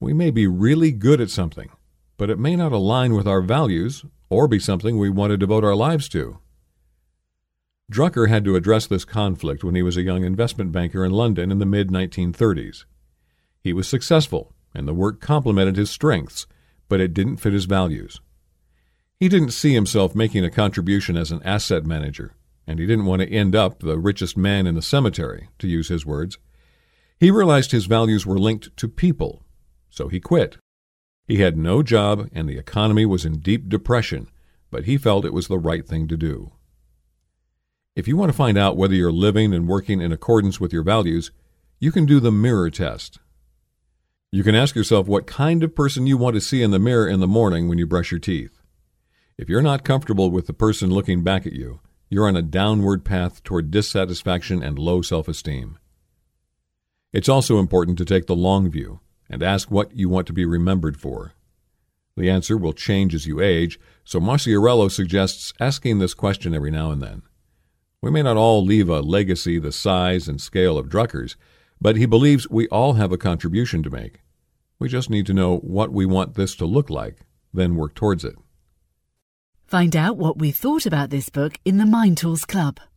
We may be really good at something, but it may not align with our values or be something we want to devote our lives to. Drucker had to address this conflict when he was a young investment banker in London in the mid-1930s. He was successful, and the work complemented his strengths, but it didn't fit his values. He didn't see himself making a contribution as an asset manager, and he didn't want to end up the richest man in the cemetery, to use his words. He realized his values were linked to people, so he quit. He had no job, and the economy was in deep depression, but he felt it was the right thing to do. If you want to find out whether you're living and working in accordance with your values, you can do the mirror test. You can ask yourself what kind of person you want to see in the mirror in the morning when you brush your teeth. If you're not comfortable with the person looking back at you, you're on a downward path toward dissatisfaction and low self-esteem. It's also important to take the long view and ask what you want to be remembered for. The answer will change as you age, so Maciarello suggests asking this question every now and then. We may not all leave a legacy the size and scale of Drucker's, but he believes we all have a contribution to make. We just need to know what we want this to look like, then work towards it. Find out what we thought about this book in the Mind Tools Club.